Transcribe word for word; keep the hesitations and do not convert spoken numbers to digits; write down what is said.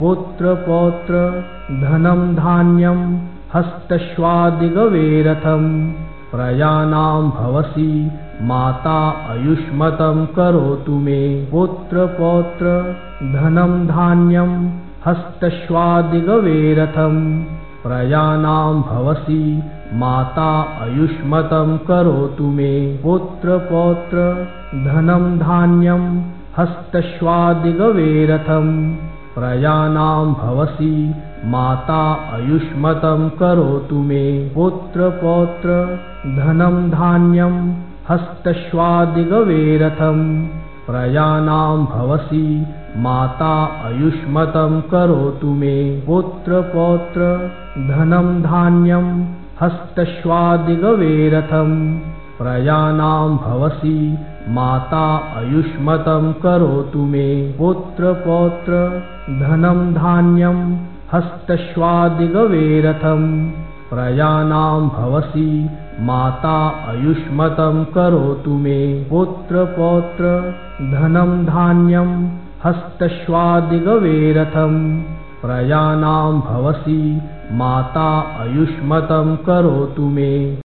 पुत्रपौत्र धनं धान्यं हस्तश्वादिगवेरथं प्रजानां भवसि माता आयुष्मतं करोतु मे। पुत्रपौत्र धनं धान्यं हस्तश्वादिगवेरथं प्रजानां भवसि माता आयुष्मतं करोतु मे। पुत्रपौत्र धनं धान्यं हस्तश्वादिगवेरथं प्रजानां भवसि माता आयुष्मतं करोतु मे। पुत्रपौत्र धनं धान्यं हस्तश्वादिगवेरथं प्रजानां भवसि माता आयुष्मतं करोतु मे। पुत्रपौत्र धनं धान्यं हस्तश्वादिगवेरथं प्रजानां भवसि माता आयुष्मतं करोतु मे। पुत्रपौत्र धनं धान्यं हस्तश्वादिगवेरथं प्रजानां भवसि माता आयुष्मतं करोतु मे। पुत्रपौत्र धनं धान्यं हस्तश्वादिगवेरथं प्रजानां भवसि माता आयुष्मतं करोतु मे।